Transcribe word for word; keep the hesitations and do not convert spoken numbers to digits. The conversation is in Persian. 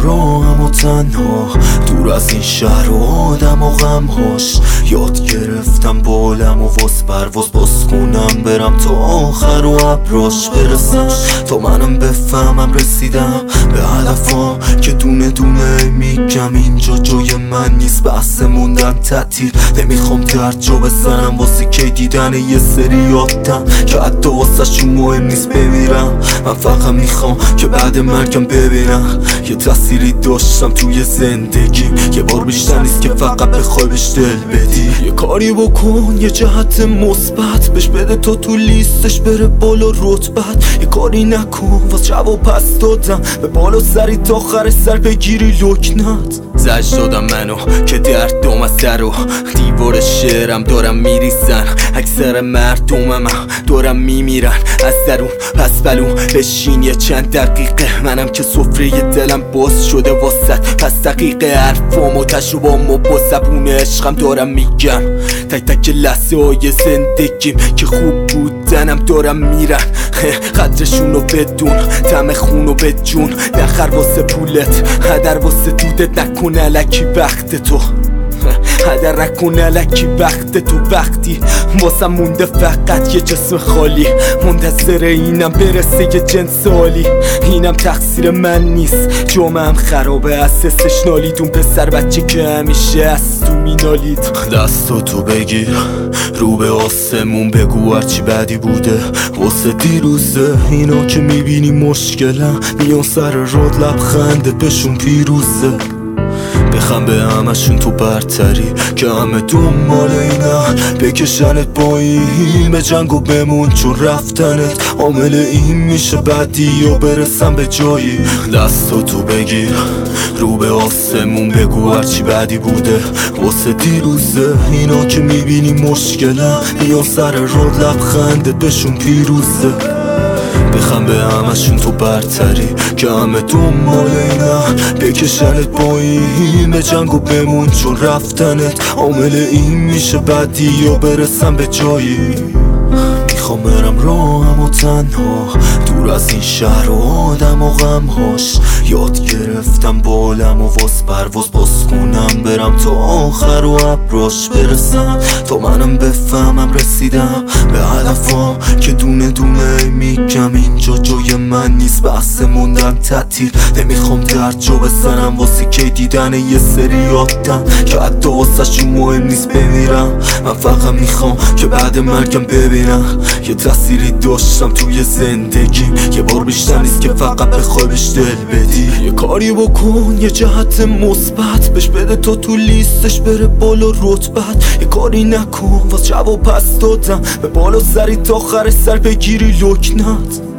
راهم و تنها دور از این شهر و آدم و غمهاش. یاد گرفتم بالم و واس پرواز باز کنم، برم تا آخر و ابراش برسم تا منم بفهمم رسیدم به هدفم که دونه دونه میگم اینجا جای من نیست. بحث موندن تعطیل نمیخوام درجا بزنم واسه کی دیدن یه سری آدم که حتی واسه شون مهم نیست بمیرم. من فقط میخوام که بعد مرگم ببینم یه تأثیری داشتم توی زندگیم، یه بار بیشتر نیست که فقط بخوای بهش دل بدی. یه کاری بکن یه جهت مثبت بهش بده تا تو لیستش بره بالا رتبت. یه کاری نکن واسه جواب پس دادم به بالا سری تا آخر سر بگیری لکنت. زج دادم منو که درد دوم از سر و دیوار شعرم دارم میریزن. اکثر مردمم دارم میمیرن از درون پس بلون بشین یه چند دقیقه. منم که سفره دلم باز شده واسط پس دقیقه حرفام و تجربام و با زبون عشقم دارم میگم. تک تک لحظه های زندگیم که خوب بودنم دارم میرن. قدرشونو بدون طعم خونو به جون نخر واسه پولت هدر واسه دودت نکن الکی وقت تو هدر نکن الکی وقت تو. وقتی واسه مونده فقط یه جسم خالی منتظر اینم برسه یه جنس عالی. اینم تقصیر من نیست جامعه هم خرابه اساسش نالیدون پسر بچه که همیشه از تو مینالید. دستاتو بگیر رو به آسمون بگو هرچی بدی بوده واسه دیروزه. اینا که میبینی مشکلم میان سر راد لبخندت بهشون پیروزه. بخم به همشون تو برتری که همه دنبال اینن بکشنت با این به جنگ و بمون چون رفتنت عامل این میشه بدی یا برسم به جایی. دستاتو بگیر رو به آسمون بگو هرچی بدی بوده واسه دیروزه. اینا که میبینی مشکلم میان سر راد لبخندت بهشون پیروزه. بخم به همشون تو برتری که همه دنبال اینن بکشنت با این به جنگ و بمون چون رفتنت عامل این میشه بدی یا برسم به جایی. میخوام برم راهم و تنها دور از این شهر و آدم و غمهاش. یاد گرفتم بالم و واس پرواز باز کنم، برم تا آخر و ابراش برسم تا منم بفهمم رسیدم به هدفم که دونه دونه میگم اینجا جای من نیست. بحث موندن تعطیل نمیخوام درجا بزنم واسه کی دیدن یه سری آدم که حتی واسه شون مهم نیست بمیرم. من فقط میخوام که بعد مرگم ببینم یه تأثیری داشتم توی زندگیم، یه بار بیشتر نیست که فقط بخوای بهش دل بدی. یه کاری بکن یه جهت مثبت بهش بده تا تو لیستش بره بالا رتبت. یه کاری نکن واسه جواب پس دادم به بالا سری تا آخر سر بگیری لکنت.